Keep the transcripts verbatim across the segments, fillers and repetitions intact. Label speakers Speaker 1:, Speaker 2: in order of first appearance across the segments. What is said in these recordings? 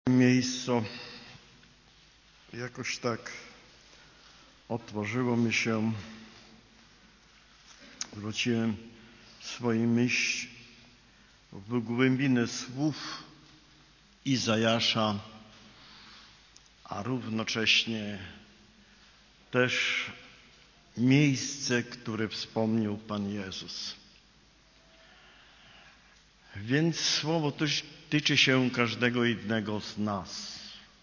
Speaker 1: Miejscu jakoś tak otworzyło mi się, zwróciłem swoją myśl w głębinę słów Izajasza, a równocześnie też miejsce, które wspomniał Pan Jezus. Więc słowo tyczy się każdego jednego z nas.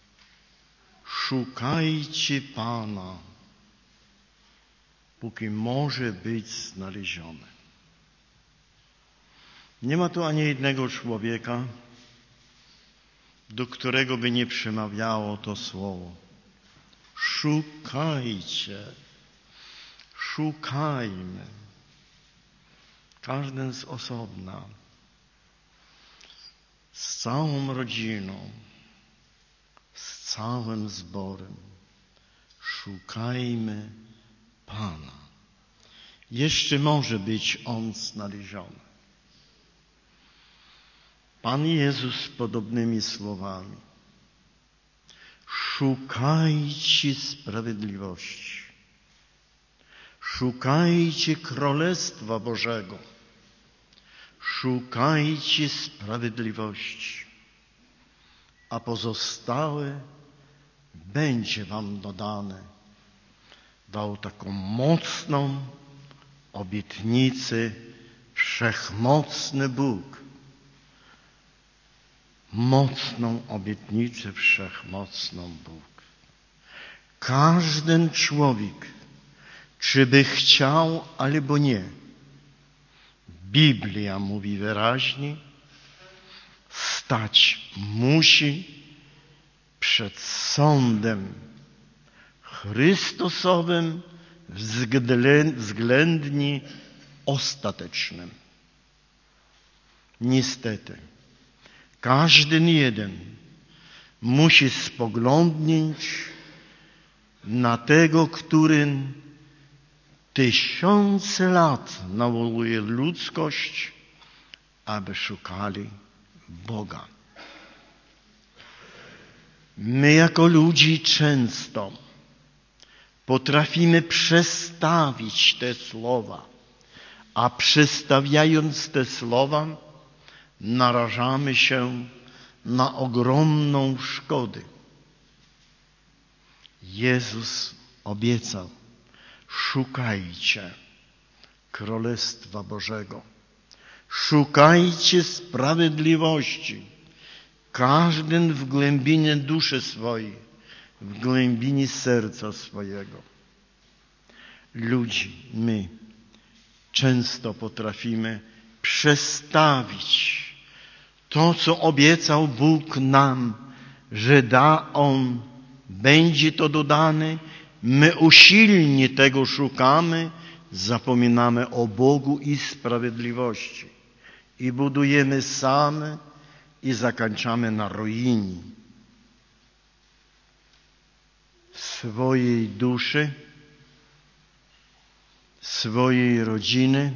Speaker 1: Szukajcie Pana, póki może być znaleziony. Nie ma tu ani jednego człowieka, do którego by nie przemawiało to słowo. Szukajcie, szukajmy. Każdy z osobna, z całą rodziną, z całym zborem. Szukajmy Pana. Jeszcze może być On znaleziony. Pan Jezus podobnymi słowami: szukajcie sprawiedliwości, szukajcie Królestwa Bożego, szukajcie sprawiedliwości, a pozostałe będzie wam dodane. Dał taką mocną obietnicę wszechmocny Bóg. Mocną obietnicę wszechmocną Bóg. Każdy człowiek, czy by chciał, albo nie, Biblia mówi wyraźnie, stać musi przed sądem Chrystusowym względnie ostatecznym. Niestety, każdy jeden musi spoglądnąć na tego, który tysiące lat nawołuje ludzkość, aby szukali Boga. My jako ludzi często potrafimy przestawić te słowa, a przestawiając te słowa narażamy się na ogromną szkodę. Jezus obiecał: szukajcie Królestwa Bożego, szukajcie sprawiedliwości, każdy w głębinie duszy swojej, w głębinie serca swojego. Ludzi, my często potrafimy przestawić to, co obiecał Bóg nam, że da On, będzie to dodane. My usilnie tego szukamy, zapominamy o Bogu i sprawiedliwości i budujemy same i zakończamy na ruinie swojej duszy, swojej rodziny,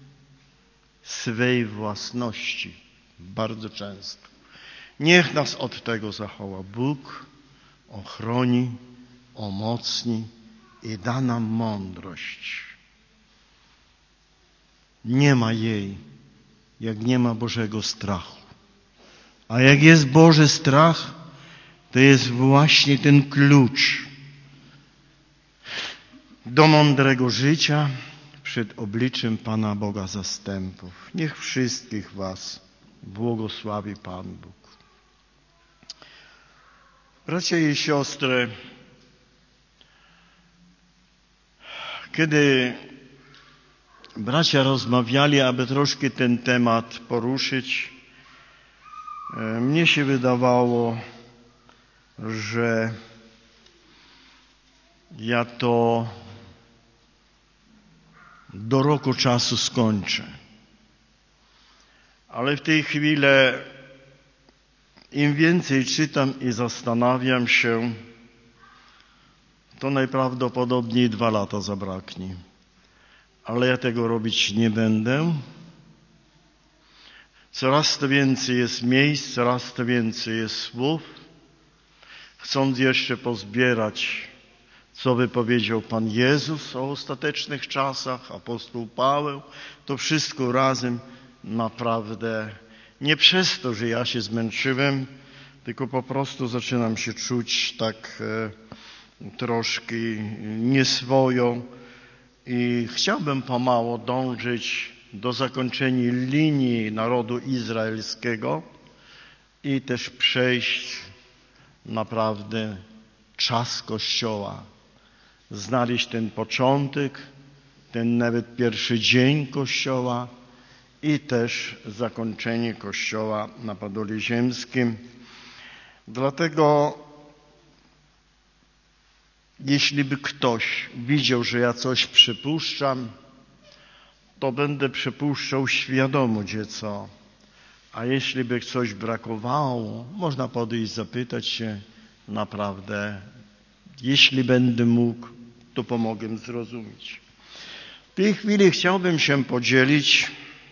Speaker 1: swej własności. Bardzo często. Niech nas od tego zachowa Bóg, ochroni, umocni i da nam mądrość. Nie ma jej, jak nie ma Bożego strachu. A jak jest Boży strach, to jest właśnie ten klucz do mądrego życia przed obliczem Pana Boga zastępów. Niech wszystkich was błogosławi Pan Bóg. Bracia i siostry, kiedy bracia rozmawiali, aby troszkę ten temat poruszyć, mnie się wydawało, że ja to do roku czasu skończę. Ale w tej chwili im więcej czytam i zastanawiam się, to najprawdopodobniej dwa lata zabraknie. Ale ja tego robić nie będę. Coraz to więcej jest miejsc, coraz to więcej jest słów, chcąc jeszcze pozbierać, co wypowiedział Pan Jezus o ostatecznych czasach, apostoł Paweł, to wszystko razem naprawdę nie przez to, że ja się zmęczyłem, tylko po prostu zaczynam się czuć tak e, troszkę nieswojo i chciałbym pomału dążyć do zakończenia linii narodu izraelskiego i też przejść naprawdę czas Kościoła. Znaleźć ten początek, ten nawet pierwszy dzień Kościoła i też zakończenie Kościoła na Podolu Ziemskim. Dlatego jeśli by ktoś widział, że ja coś przypuszczam, to będę przypuszczał świadomo, gdzie co. A jeśli by coś brakowało, można podejść, zapytać się naprawdę. Jeśli będę mógł, to pomogę zrozumieć. W tej chwili chciałbym się podzielić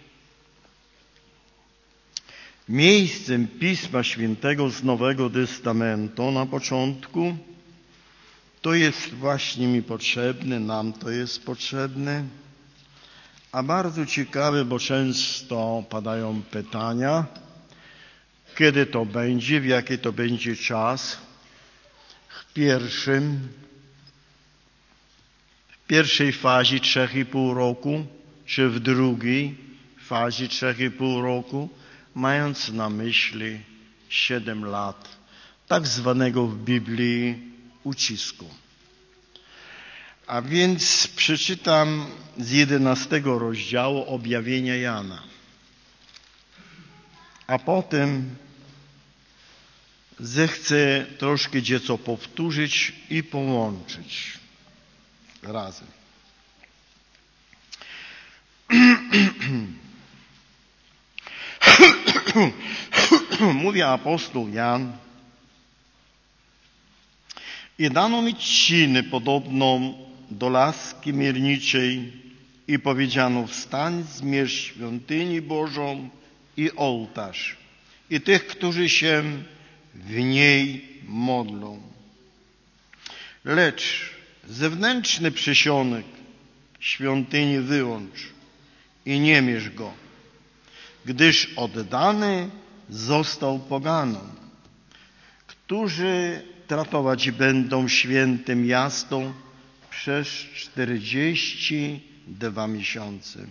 Speaker 1: miejscem Pisma Świętego z Nowego Testamentu na początku. To jest właśnie mi potrzebne, nam to jest potrzebne. A bardzo ciekawe, bo często padają pytania, kiedy to będzie, w jaki to będzie czas. W pierwszym, w pierwszej fazie trzech i pół roku, czy w drugiej fazie trzech i pół roku, mając na myśli siedem lat, tak zwanego w Biblii ucisku. A więc przeczytam z jedenastego rozdziału Objawienia Jana. A potem zechcę troszkę dzieco powtórzyć i połączyć razem. Mówi apostoł Jan: i dano mi trzcinę podobną do laski mierniczej i powiedziano: wstań, zmierz świątynię Bożą i ołtarz i tych, którzy się w niej modlą. Lecz zewnętrzny przysionek świątyni wyłącz i nie mierz go, gdyż oddany został poganom, którzy tratować będą święte miasto przez czterdzieści dwa miesiące.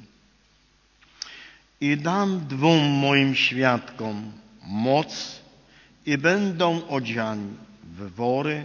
Speaker 1: I dam dwóm moim świadkom moc i będą odziani w wory,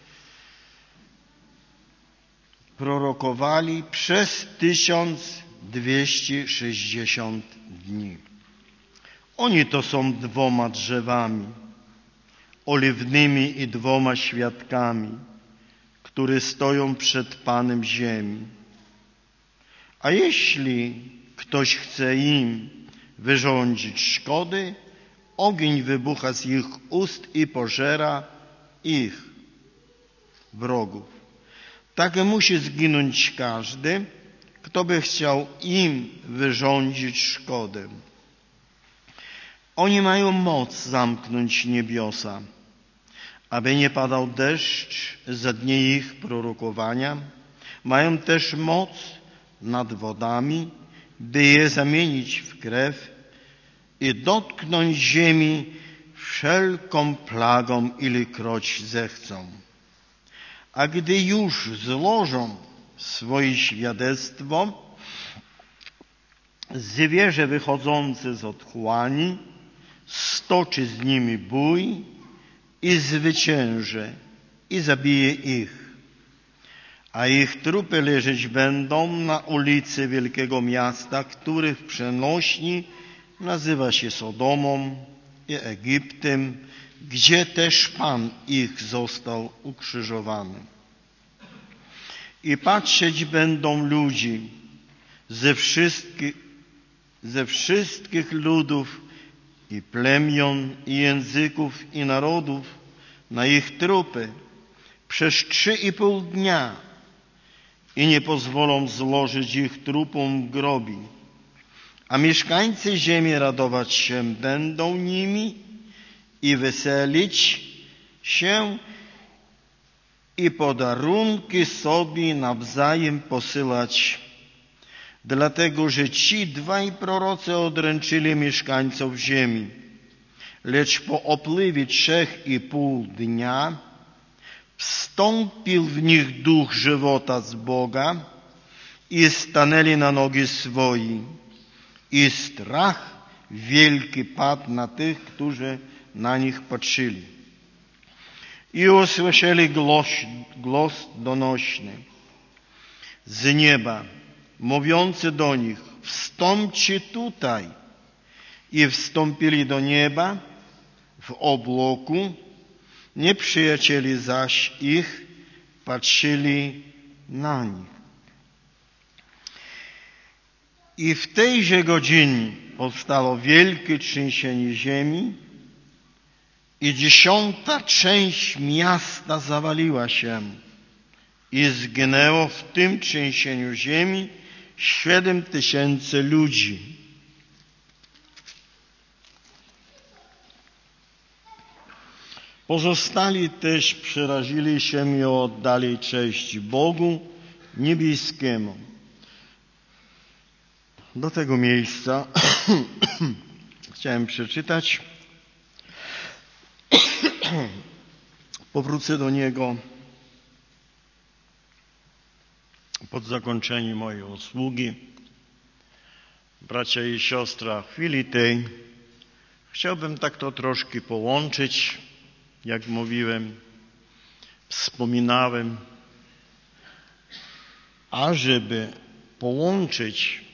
Speaker 1: prorokowali przez tysiąc dwieście sześćdziesiąt dni. Oni to są dwoma drzewami oliwnymi i dwoma świadkami, które stoją przed Panem ziemi. A jeśli ktoś chce im wyrządzić szkody, ogień wybucha z ich ust i pożera ich wrogów. Tak musi zginąć każdy, kto by chciał im wyrządzić szkodę. Oni mają moc zamknąć niebiosa, aby nie padał deszcz za dni ich prorokowania. Mają też moc nad wodami, by je zamienić w krew i dotknąć ziemi wszelką plagą, ilekroć zechcą. A gdy już złożą swoje świadectwo, zwierzę wychodzące z otchłani stoczy z nimi bój i zwycięży i zabije ich. A ich trupy leżeć będą na ulicy wielkiego miasta, który w przenośni nazywa się Sodomą i Egiptem, gdzie też Pan ich został ukrzyżowany. I patrzeć będą ludzi ze wszystkich, ze wszystkich ludów i plemion, i języków, i narodów na ich trupy przez trzy i pół dnia i nie pozwolą złożyć ich trupom w grobi. A mieszkańcy ziemi radować się będą nimi i weselić się i podarunki sobie nawzajem posyłać, dlatego że ci dwaj prorocy odręczyli mieszkańców ziemi. Lecz po upływie trzech i pół dnia wstąpił w nich duch żywota z Boga i stanęli na nogi swoje. I strach wielki padł na tych, którzy na nich patrzyli. I usłyszeli głos, głos donośny z nieba, mówiący do nich: wstąpcie tutaj. I wstąpili do nieba w obłoku, nieprzyjaciele zaś ich patrzyli na nich. I w tejże godzinie powstało wielkie trzęsienie ziemi i dziesiąta część miasta zawaliła się i zginęło w tym trzęsieniu ziemi siedem tysięcy ludzi. Pozostali też przerazili się i oddali cześć Bogu niebieskiemu. Do tego miejsca chciałem przeczytać. Powrócę do niego pod zakończenie mojej usługi. Bracia i siostry, w chwili tej chciałbym tak to troszkę połączyć, jak mówiłem, wspominałem, ażeby połączyć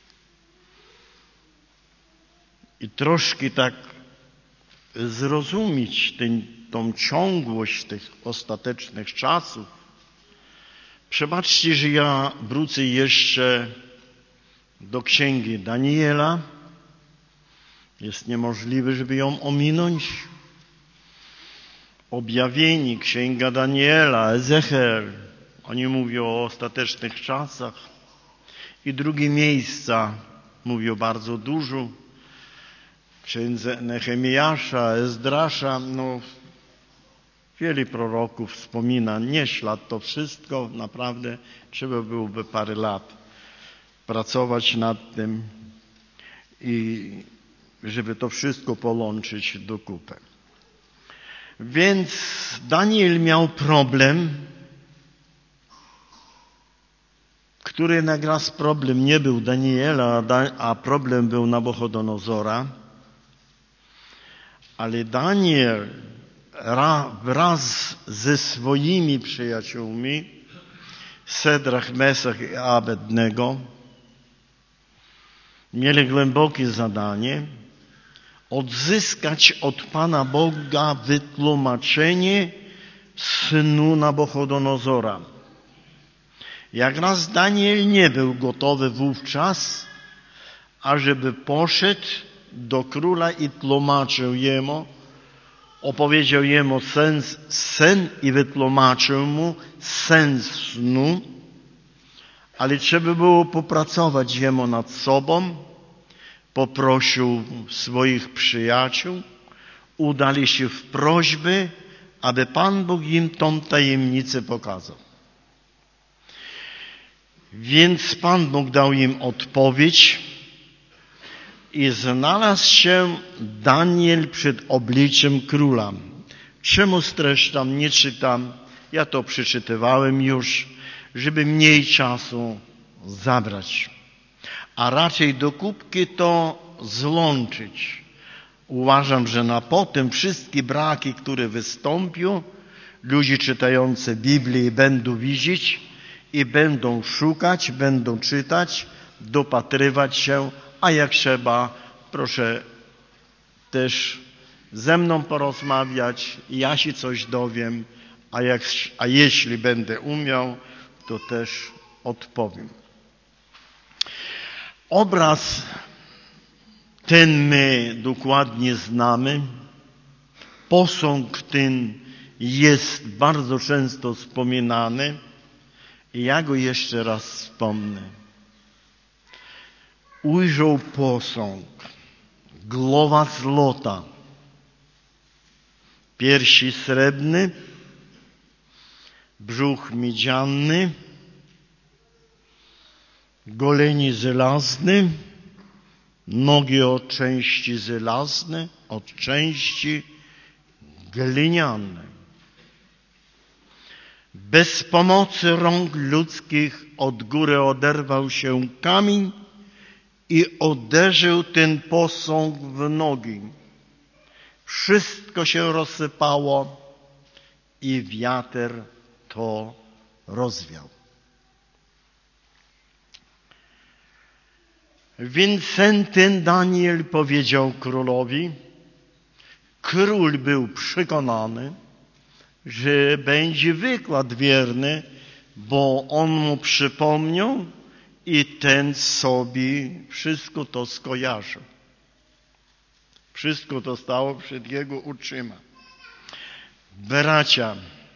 Speaker 1: i troszkę tak zrozumieć ten, tą ciągłość tych ostatecznych czasów. Przebaczcie, że ja wrócę jeszcze do księgi Daniela. Jest niemożliwe, żeby ją ominąć. Objawienie, księga Daniela, Ezechiel, oni mówią o ostatecznych czasach. I drugie miejsca mówią bardzo dużo. Księdze Nehemiasza, Ezdrasza, no wielu proroków wspomina, nie ślad to wszystko, naprawdę trzeba byłoby parę lat pracować nad tym i żeby to wszystko połączyć do kupy. Więc Daniel miał problem, który naraz problem nie był Daniela, a problem był Nabuchodonozora. Ale Daniel wraz ze swoimi przyjaciółmi, Sedrach, Mesach i Abednego, mieli głębokie zadanie odzyskać od Pana Boga wytłumaczenie snu Nabuchodonozora. Jak raz Daniel nie był gotowy wówczas, ażeby poszedł do króla i tłumaczył jemu, opowiedział jemu sens, sen i wytłumaczył mu sens snu, ale trzeba było popracować jemu nad sobą. Poprosił swoich przyjaciół, udali się w prośby, aby Pan Bóg im tą tajemnicę pokazał. Więc Pan Bóg dał im odpowiedź i znalazł się Daniel przed obliczem króla. Czemu streszczam, nie czytam, ja to przeczytywałem już, żeby mniej czasu zabrać. A raczej do kubki to złączyć. Uważam, że na potem wszystkie braki, które wystąpią, ludzie czytający Biblię będą widzieć i będą szukać, będą czytać, dopatrywać się, a jak trzeba, proszę też ze mną porozmawiać, ja się coś dowiem, a, jak, a jeśli będę umiał, to też odpowiem. Obraz ten my dokładnie znamy. Posąg ten jest bardzo często wspominany i ja go jeszcze raz wspomnę. Ujrzał posąg, głowa złota, piersi srebrny, brzuch miedziany, goleni żelazny, nogi od części żelazne, od części gliniane. Bez pomocy rąk ludzkich od góry oderwał się kamień i uderzył ten posąg w nogi. Wszystko się rozsypało i wiatr to rozwiał. Wincenty Daniel powiedział królowi, król był przekonany, że będzie wykład wierny, bo on mu przypomniał i ten sobie wszystko to skojarzył. Wszystko to stało przed jego oczyma. Bracia,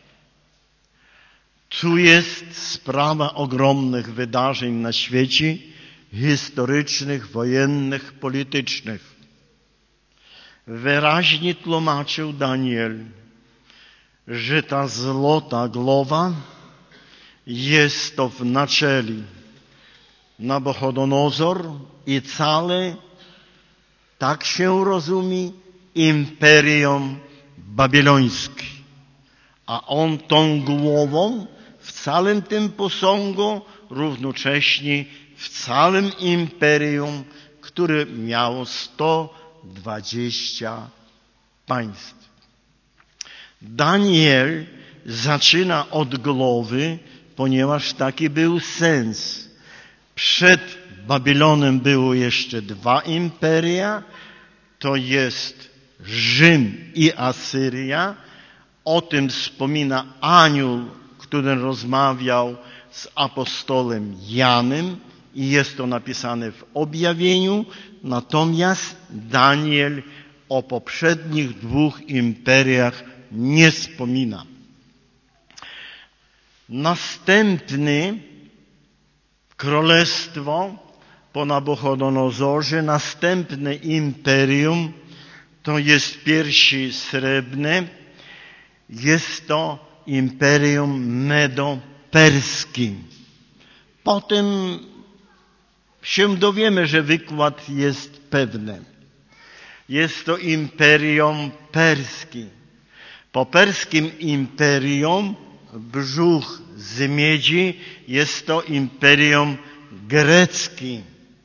Speaker 1: tu jest sprawa ogromnych wydarzeń na świecie, historycznych, wojennych, politycznych. Wyraźnie tłumaczył Daniel, że ta złota głowa jest to w naczele Nabuchodonozor i całe, tak się rozumie, imperium babilońskie. A on tą głową w całym tym posągu, równocześnie w całym imperium, które miało sto dwadzieścia państw. Daniel zaczyna od głowy, ponieważ taki był sens. Przed Babilonem było jeszcze dwa imperia, to jest Rzym i Asyria. O tym wspomina anioł, który rozmawiał z apostołem Janem i jest to napisane w objawieniu. Natomiast Daniel o poprzednich dwóch imperiach nie wspomina. Następny królestwo po Nabuchodonozorze, następne imperium to jest piersi srebrne, jest to imperium medo-perskie. Potem się dowiemy, że wykład jest pewny. Jest to imperium perskie. Po perskim imperium brzuch z miedzi jest to imperium greckie.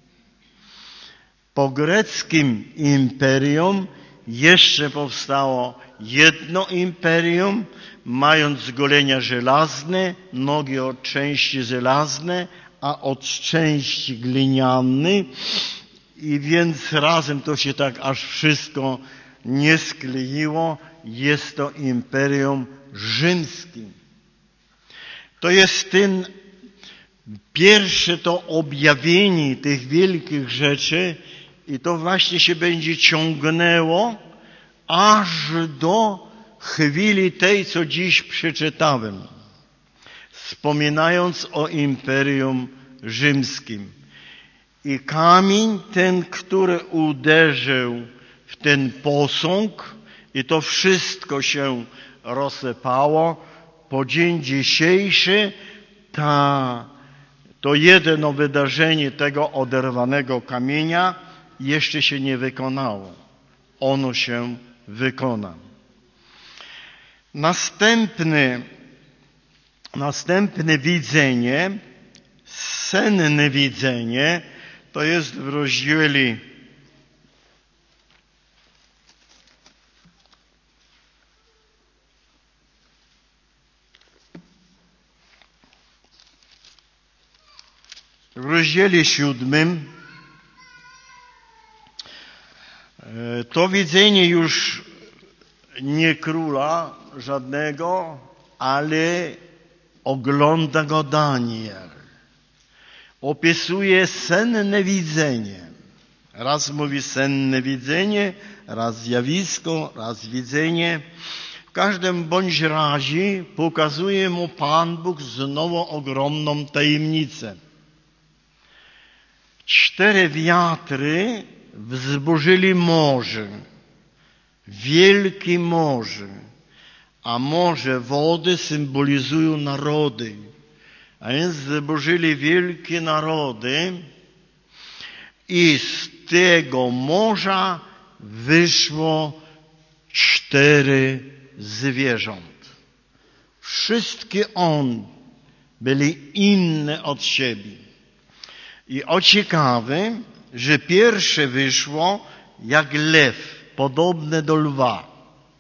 Speaker 1: Po greckim imperium jeszcze powstało jedno imperium, mając golenia żelazne, nogi od części żelazne, a od części gliniane. I więc razem to się tak aż wszystko nie skleiło. Jest to imperium rzymskie. To jest ten pierwsze to objawienie tych wielkich rzeczy i to właśnie się będzie ciągnęło aż do chwili tej, co dziś przeczytałem, wspominając o imperium rzymskim. I kamień ten, który uderzył w ten posąg i to wszystko się rozsypało, po dzień dzisiejszy ta, to jedno wydarzenie tego oderwanego kamienia jeszcze się nie wykonało. Ono się wykona. Następne, następne widzenie, senne widzenie, to jest w rozdziale w rozdziale siódmym. To widzenie już nie króla żadnego, ale ogląda go Daniel. Opisuje senne widzenie. Raz mówi senne widzenie, raz zjawisko, raz widzenie. W każdym bądź razie pokazuje mu Pan Bóg znowu ogromną tajemnicę. Cztery wiatry wzburzyli morze, wielkie morze, a morze wody symbolizują narody. A więc zburzyli wielkie narody i z tego morza wyszło cztery zwierząt. Wszystkie one byli inne od siebie. I o ciekawe, że pierwsze wyszło jak lew, podobne do lwa,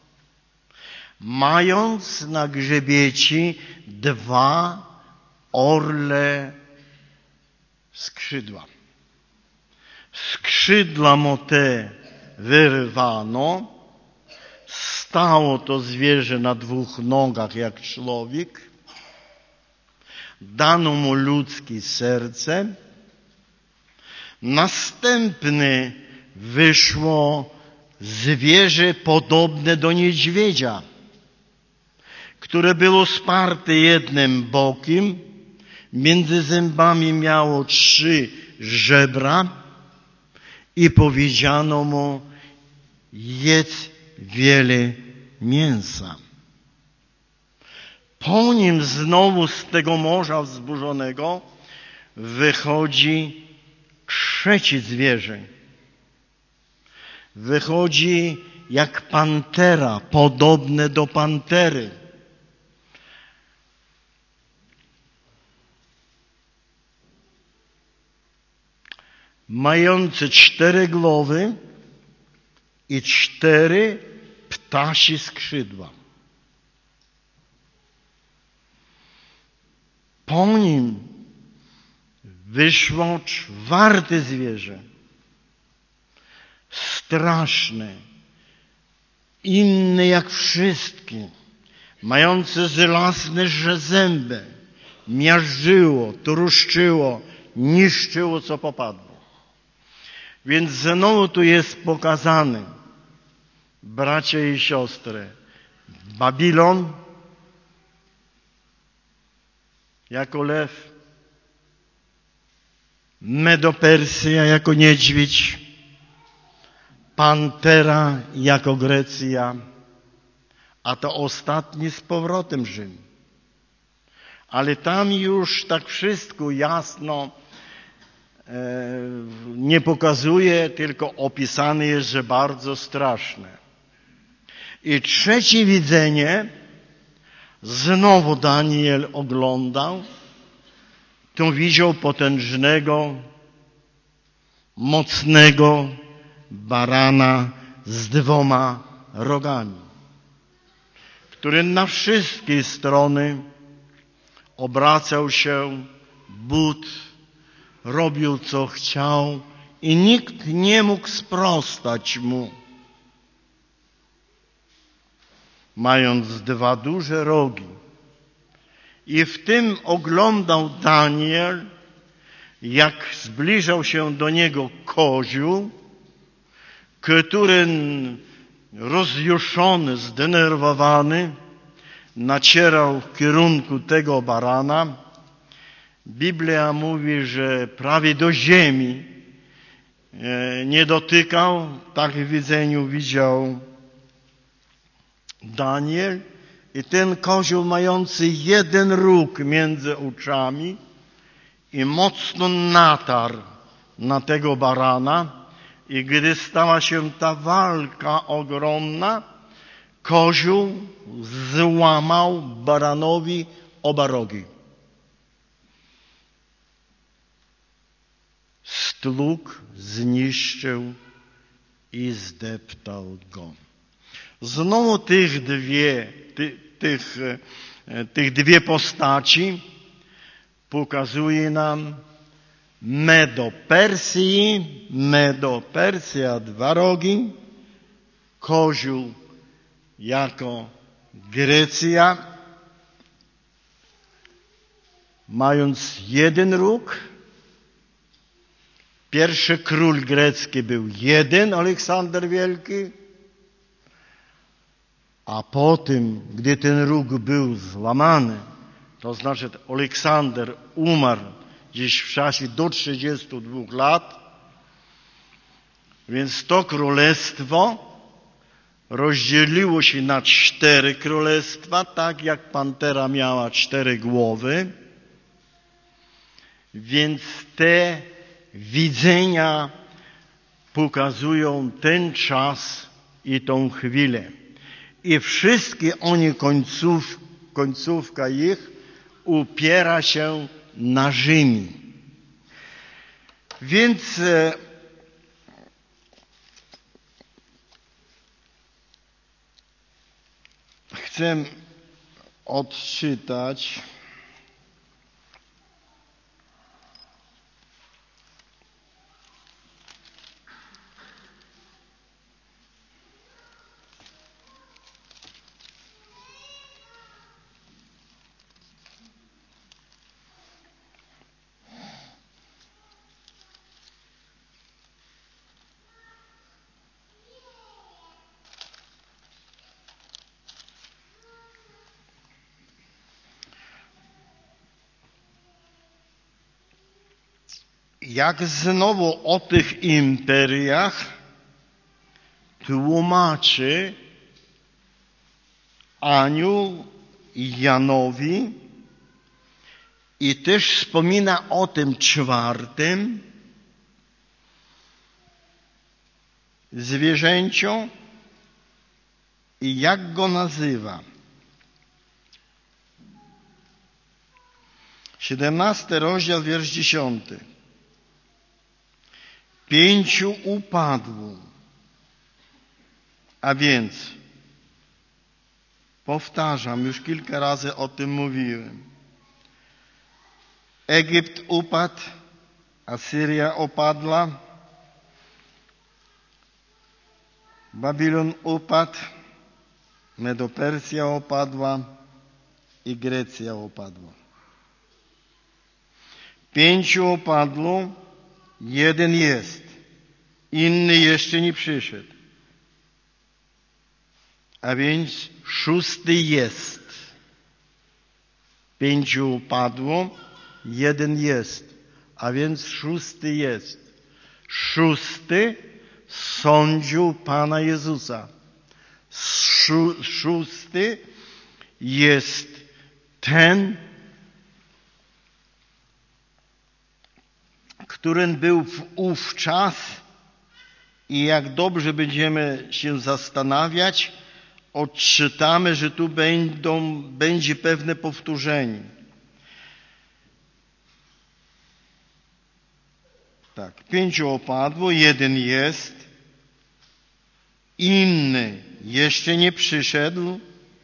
Speaker 1: mając na grzbiecie dwa orle skrzydła. Skrzydła mu te wyrwano, stało to zwierzę na dwóch nogach jak człowiek, dano mu ludzkie serce, następne wyszło zwierzę podobne do niedźwiedzia, które było sparte jednym bokiem, między zębami miało trzy żebra i powiedziano mu: jedz wiele mięsa. Po nim znowu z tego morza wzburzonego wychodzi trzecie zwierzę. Wychodzi jak pantera, podobne do pantery. Mające cztery głowy i cztery ptasie skrzydła. Po nim wyszło czwarte zwierzę. Straszne, inne jak wszystkie, mające żelazne zęby, miażdżyło, truszczyło, niszczyło co popadło. Więc znowu tu jest pokazane, bracia i siostry, Babilon jako lew, Medo-Persja jako niedźwiedź, Pantera jako Grecja, a to ostatni z powrotem Rzym. Ale tam już tak wszystko jasno e, nie pokazuje, tylko opisane jest, że bardzo straszne. I trzecie widzenie znowu Daniel oglądał. Tu widział potężnego, mocnego barana z dwoma rogami, który na wszystkie strony obracał się, but, robił co chciał i nikt nie mógł sprostać mu. Mając dwa duże rogi. I w tym oglądał Daniel, jak zbliżał się do niego kozioł, który rozjuszony, zdenerwowany nacierał w kierunku tego barana. Biblia mówi, że prawie do ziemi nie dotykał. Tak w widzeniu widział Daniel. I ten kozioł mający jeden róg między oczami i mocno natarł na tego barana. I gdy stała się ta walka ogromna, kozioł złamał baranowi oba rogi. Stłukł, zniszczył i zdeptał go. Znowu tych dwie, ty, tych, tych dwie postaci pokazuje nam Medo-Persji, Medo-Persja dwa rogi, kozioł jako Grecja, mając jeden róg. Pierwszy król grecki był jeden, Aleksander Wielki, a potem, gdy ten róg był złamany, to znaczy Aleksander umarł gdzieś w czasie do trzydziestu dwóch lat, więc to królestwo rozdzieliło się na cztery królestwa, tak jak pantera miała cztery głowy. Więc te widzenia pokazują ten czas i tą chwilę. I wszystkie oni, końców, końcówka ich upiera się na Rzymie. Więc e, chcę odczytać jak znowu o tych imperiach tłumaczy anioł Janowi i też wspomina o tym czwartym zwierzęciu i jak go nazywa. siedemnasty rozdział, wiersz dziesiąty. Pięciu upadło, a więc, powtarzam, już kilka razy o tym mówiłem. Egipt upadł, Asyria opadła, Babilon upadł, Medopersja opadła i Grecja opadła. Pięciu opadło, jeden jest, inny jeszcze nie przyszedł. A więc szósty jest. Pięciu upadło, jeden jest, a więc szósty jest. Szósty sądził Pana Jezusa. Szó, szósty jest ten, którym był wówczas i jak dobrze będziemy się zastanawiać, odczytamy, że tu będą, będzie pewne powtórzenie. Tak, pięciu opadło, jeden jest, inny jeszcze nie przyszedł,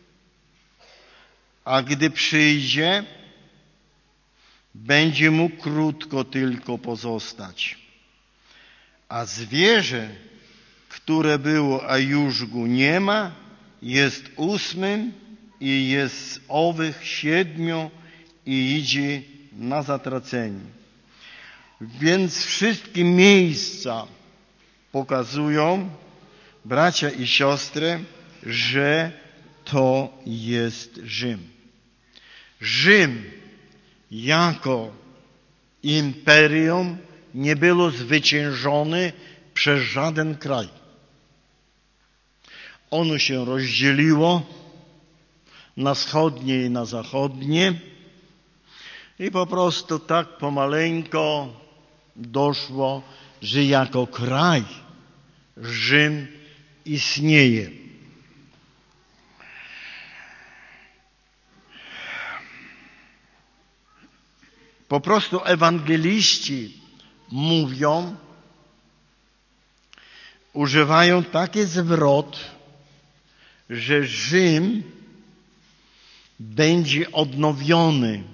Speaker 1: a gdy przyjdzie, będzie mu krótko tylko pozostać. A zwierzę, które było, a już go nie ma, jest ósmym i jest z owych siedmiu i idzie na zatracenie. Więc wszystkie miejsca pokazują, bracia i siostry, że to jest Rzym. Rzym jako imperium nie było zwyciężone przez żaden kraj. Ono się rozdzieliło na wschodnie i na zachodnie i po prostu tak pomaleńko doszło, że jako kraj Rzym istnieje. Po prostu ewangeliści mówią, używają taki zwrot, że Rzym będzie odnowiony.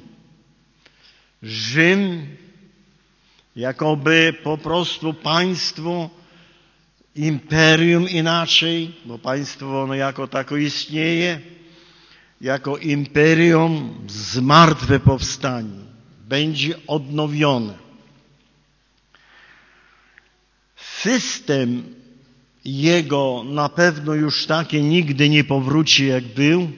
Speaker 1: Rzym jakoby po prostu państwo, imperium inaczej, bo państwo ono jako tako istnieje, jako imperium zmartwychwstanie, będzie odnowione. System jego na pewno już taki nigdy nie powróci jak był.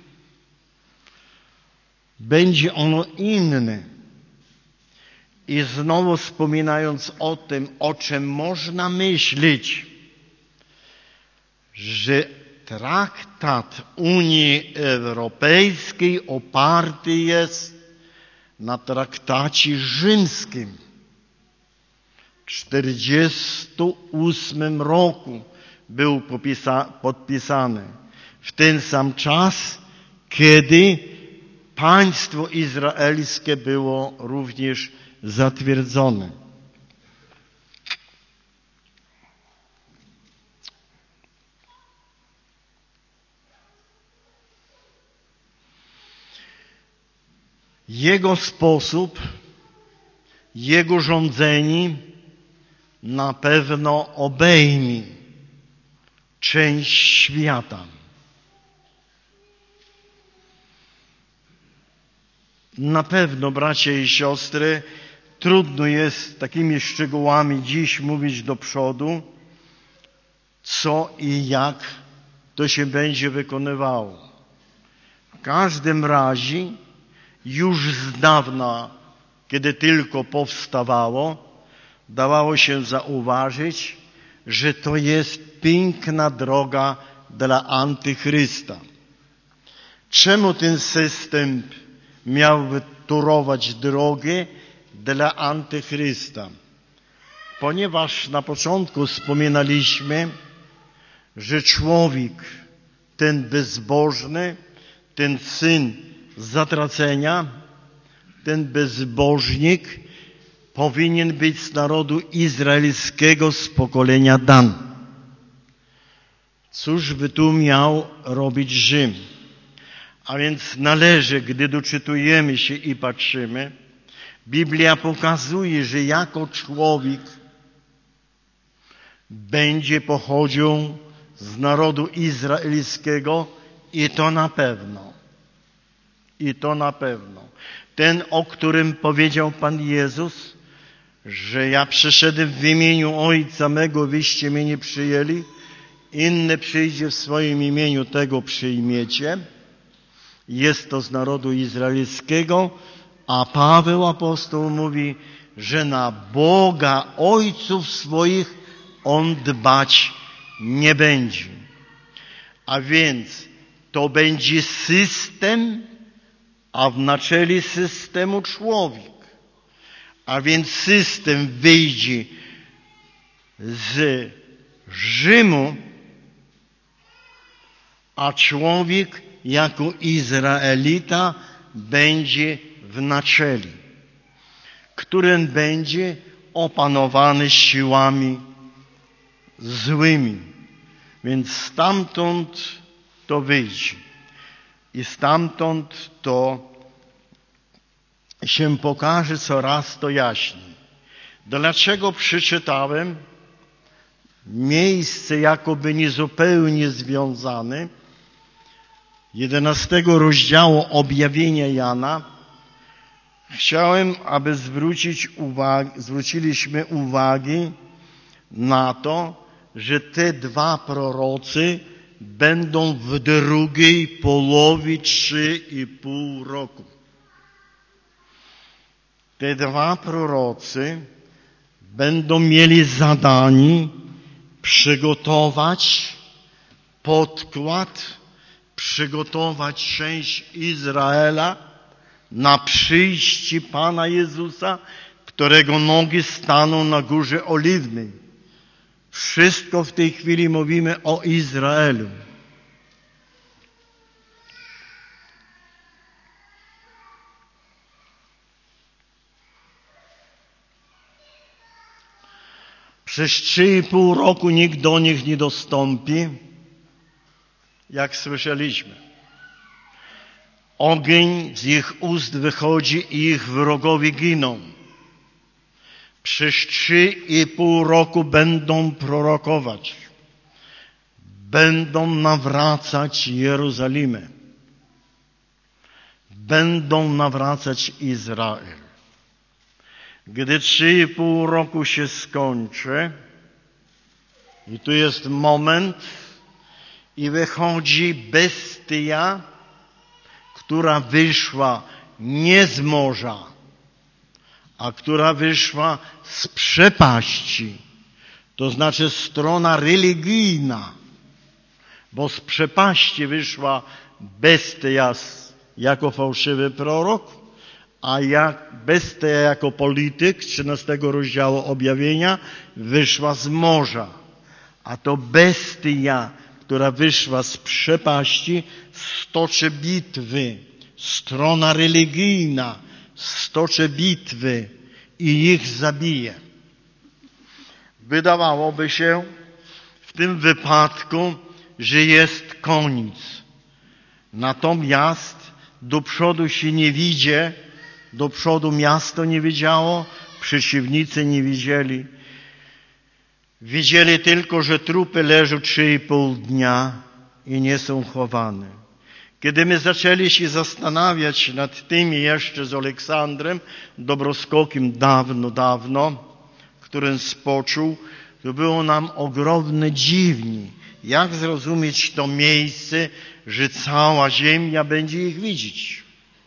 Speaker 1: Będzie ono inne. I znowu wspominając o tym, o czym można myśleć, że traktat Unii Europejskiej oparty jest na traktacie rzymskim. W czterdziestym ósmym roku był popisa- podpisany. W ten sam czas, kiedy państwo izraelskie było również zatwierdzone. Jego sposób, Jego rządzenie na pewno obejmie część świata. Na pewno, bracia i siostry, trudno jest takimi szczegółami dziś mówić do przodu, co i jak to się będzie wykonywało. W każdym razie już z dawna, kiedy tylko powstawało, dawało się zauważyć, że to jest piękna droga dla Antychrysta. Czemu ten system miałby torować drogę dla Antychrysta? Ponieważ na początku wspominaliśmy, że człowiek ten bezbożny, ten syn zatracenia, ten bezbożnik powinien być z narodu izraelskiego, z pokolenia Dan. Cóż by tu miał robić Rzym? A więc należy, gdy doczytujemy się i patrzymy, Biblia pokazuje, że jako człowiek będzie pochodził z narodu izraelskiego i to na pewno. I to na pewno. Ten, o którym powiedział Pan Jezus, że ja przyszedłem w imieniu Ojca mego, wyście mnie nie przyjęli, inny przyjdzie w swoim imieniu, tego przyjmiecie. Jest to z narodu izraelskiego, a Paweł apostoł mówi, że na Boga ojców swoich on dbać nie będzie. A więc to będzie system, a w naczele systemu człowiek. A więc system wyjdzie z Rzymu, a człowiek jako Izraelita będzie w naczele, którym będzie opanowany siłami złymi. Więc stamtąd to wyjdzie. I stamtąd to się pokaże coraz to jaśniej. Dlaczego przeczytałem miejsce jakoby niezupełnie związane jedenastego rozdziału objawienia Jana? Chciałem, aby zwrócić uwagę, zwróciliśmy uwagę na to, że te dwa prorocy będą w drugiej połowie trzy i pół roku. Te dwa prorocy będą mieli zadanie przygotować podkład, przygotować część Izraela na przyjście Pana Jezusa, którego nogi staną na Górze Oliwnej. Wszystko w tej chwili mówimy o Izraelu. Przez trzy i pół roku nikt do nich nie dostąpi, jak słyszeliśmy. Ogień z ich ust wychodzi i ich wrogowie giną. Przez trzy i pół roku będą prorokować. Będą nawracać Jerozolimę. Będą nawracać Izrael. Gdy trzy i pół roku się skończy, i tu jest moment, i wychodzi bestia, która wyszła nie z morza, a która wyszła z przepaści, to znaczy strona religijna, bo z przepaści wyszła bestia jako fałszywy prorok, a jak bestia jako polityk, trzynastego rozdziału objawienia, wyszła z morza. A to bestia, która wyszła z przepaści, stoczy bitwy, strona religijna stoczy bitwy i ich zabije. Wydawałoby się w tym wypadku, że jest koniec. Natomiast do przodu się nie widzi, do przodu miasto nie widziało, przeciwnicy nie widzieli. Widzieli tylko, że trupy leżą trzy i pół dnia i nie są chowane. Kiedy my zaczęli się zastanawiać nad tym jeszcze z Aleksandrem Dobroskokim dawno, dawno, którym spoczął, to było nam ogromne dziwnie. Jak zrozumieć to miejsce, że cała ziemia będzie ich widzieć?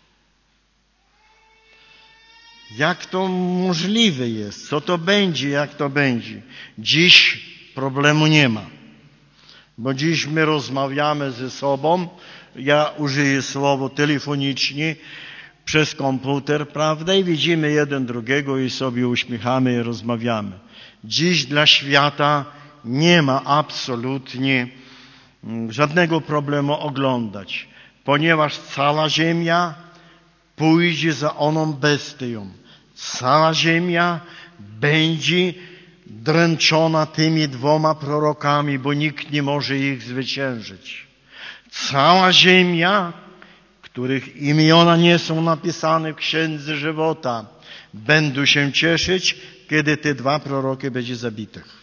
Speaker 1: Jak to możliwe jest? Co to będzie? Jak to będzie? Dziś problemu nie ma. Bo dziś my rozmawiamy ze sobą, ja użyję słowa telefonicznie, przez komputer, prawda? I widzimy jeden drugiego i sobie uśmiechamy i rozmawiamy. Dziś dla świata nie ma absolutnie żadnego problemu oglądać, ponieważ cała ziemia pójdzie za oną bestią. Cała ziemia będzie dręczona tymi dwoma prorokami, bo nikt nie może ich zwyciężyć. Cała ziemia, których imiona nie są napisane w Księdze Żywota, będą się cieszyć, kiedy te dwa proroki będzie zabitych.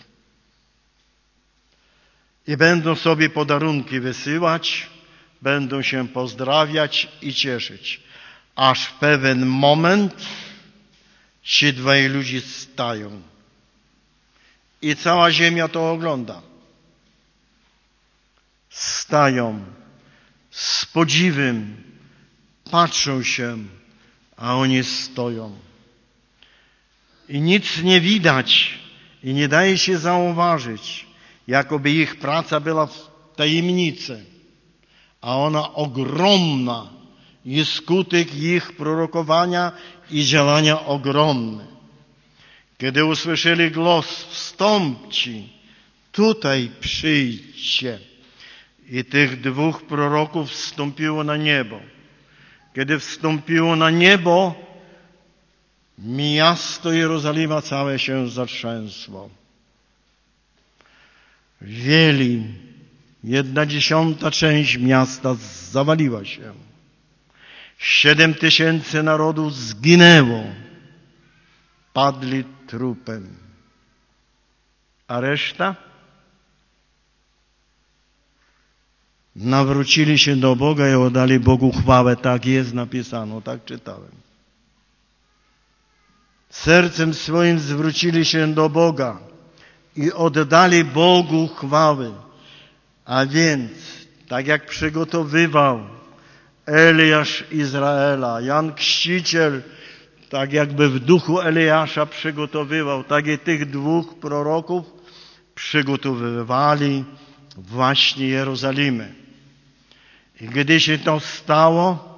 Speaker 1: I będą sobie podarunki wysyłać, będą się pozdrawiać i cieszyć. Aż w pewien moment ci dwaj ludzie stają. I cała ziemia to ogląda. Stają z podziwem, patrzą się, a oni stoją. I nic nie widać i nie daje się zauważyć, jakoby ich praca była w tajemnicy, a ona ogromna i skutek ich prorokowania i działania ogromny. Kiedy usłyszeli głos, wstąpcie, tutaj przyjdźcie. I tych dwóch proroków wstąpiło na niebo. Kiedy wstąpiło na niebo, miasto Jerozolima całe się zatrzęsło. Wieli, jedna dziesiąta część miasta zawaliła się. Siedem tysięcy narodu zginęło. Padli trupem. A reszta? Nawrócili się do Boga i oddali Bogu chwałę. Tak jest napisano, tak czytałem. Sercem swoim zwrócili się do Boga i oddali Bogu chwałę. A więc, tak jak przygotowywał Eliasz Izraela, Jan Chrzciciel, tak jakby w duchu Eliasza przygotowywał, tak i tych dwóch proroków przygotowywali właśnie Jerozolimę. I gdy się to stało,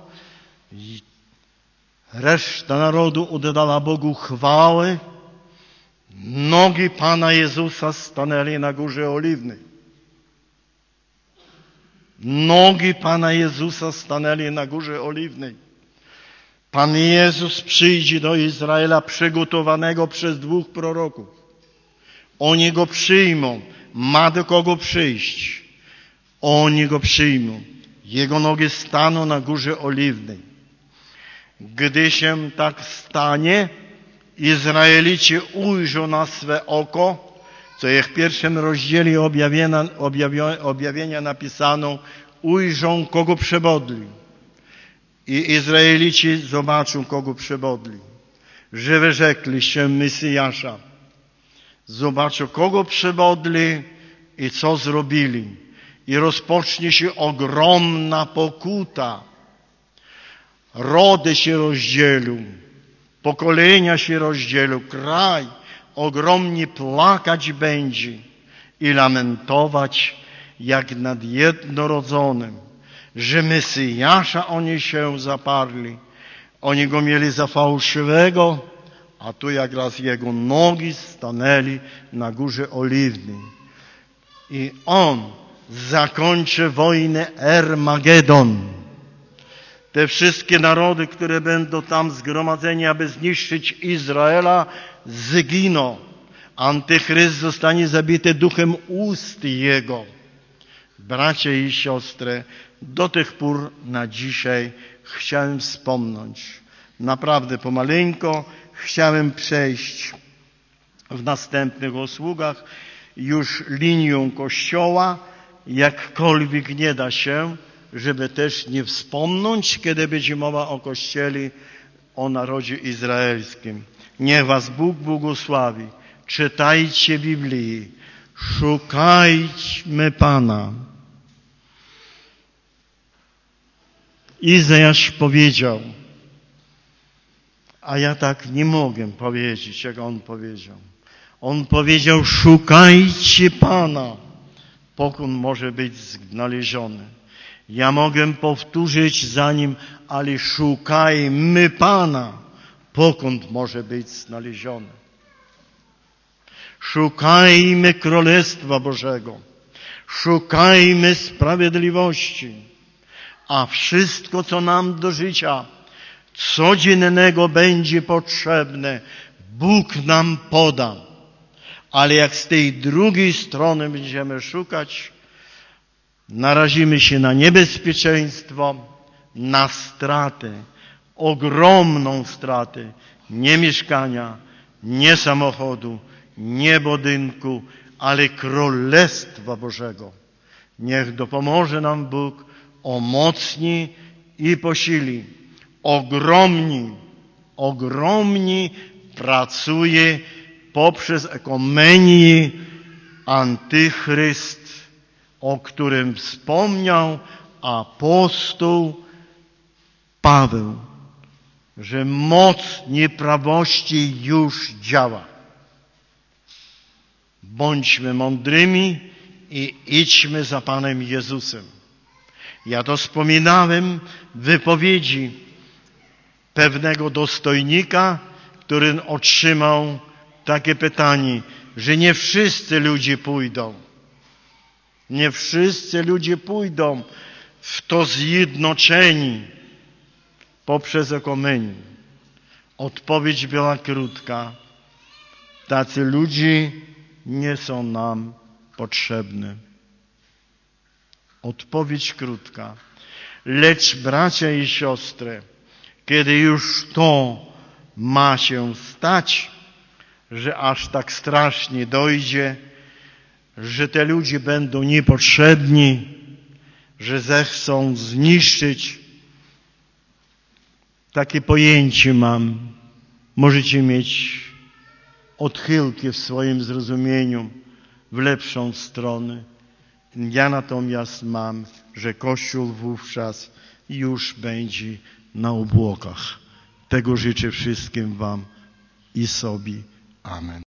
Speaker 1: reszta narodu oddała Bogu chwałę, nogi Pana Jezusa stanęli na Górze Oliwnej. Nogi Pana Jezusa stanęli na Górze Oliwnej. Pan Jezus przyjdzie do Izraela przygotowanego przez dwóch proroków. Oni Go przyjmą. Ma do kogo przyjść. Oni Go przyjmą. Jego nogi staną na Górze Oliwnej. Gdy się tak stanie, Izraelici ujrzą na swe oko, co jest w pierwszym rozdziale objawienia, objawienia, objawienia napisano, ujrzą, kogo przebodli. I Izraelici zobaczą, kogo przebodli. Że wyrzekli się Mesjasza. Zobaczą, kogo przebodli i co zrobili. I rozpocznie się ogromna pokuta. Rody się rozdzielą. Pokolenia się rozdzielą. Kraj ogromnie plakać będzie i lamentować jak nad jednorodzonym, że Mesjasza oni się zaparli. Oni go mieli za fałszywego, a tu jak raz jego nogi stanęli na górze Oliwnej. I on zakończy wojnę Ermagedon. Te wszystkie narody, które będą tam zgromadzeni, aby zniszczyć Izraela, zginą. Antychryst zostanie zabity duchem ust jego. Bracia i siostry, do tych pór na dzisiaj chciałem wspomnieć. Naprawdę pomaleńko chciałem przejść w następnych usługach już linią Kościoła, jakkolwiek nie da się, żeby też nie wspomnieć, kiedy będzie mowa o Kościele, o narodzie izraelskim. Niech was Bóg błogosławi. Czytajcie Biblii. Szukajmy Pana. Izajasz powiedział, a ja tak nie mogę powiedzieć, jak on powiedział. On powiedział, szukajcie Pana, pokąd może być znaleziony. Ja mogę powtórzyć za nim, ale szukajmy Pana, pokąd może być znaleziony. Szukajmy Królestwa Bożego. Szukajmy sprawiedliwości. A wszystko, co nam do życia codziennego będzie potrzebne, Bóg nam poda. Ale jak z tej drugiej strony będziemy szukać, narazimy się na niebezpieczeństwo, na stratę, ogromną stratę, nie mieszkania, nie samochodu, nie budynku, ale Królestwa Bożego. Niech dopomoże nam Bóg, omocni i posili. Ogromni, ogromni pracuje poprzez ekumenię Antychryst, o którym wspomniał apostoł Paweł, że moc nieprawości już działa. Bądźmy mądrymi i idźmy za Panem Jezusem. Ja to wspominałem w wypowiedzi pewnego dostojnika, który otrzymał takie pytanie, że nie wszyscy ludzie pójdą. Nie wszyscy ludzie pójdą w to zjednoczeni poprzez ekumenię. Odpowiedź była krótka. Tacy ludzie nie są nam potrzebni. Odpowiedź krótka. Lecz bracia i siostry, kiedy już to ma się stać, że aż tak strasznie dojdzie, że te ludzie będą niepotrzebni, że zechcą zniszczyć, takie pojęcie mam. Możecie mieć odchylki w swoim zrozumieniu w lepszą stronę. Ja natomiast mam, że Kościół wówczas już będzie na obłokach. Tego życzę wszystkim wam i sobie. Amen.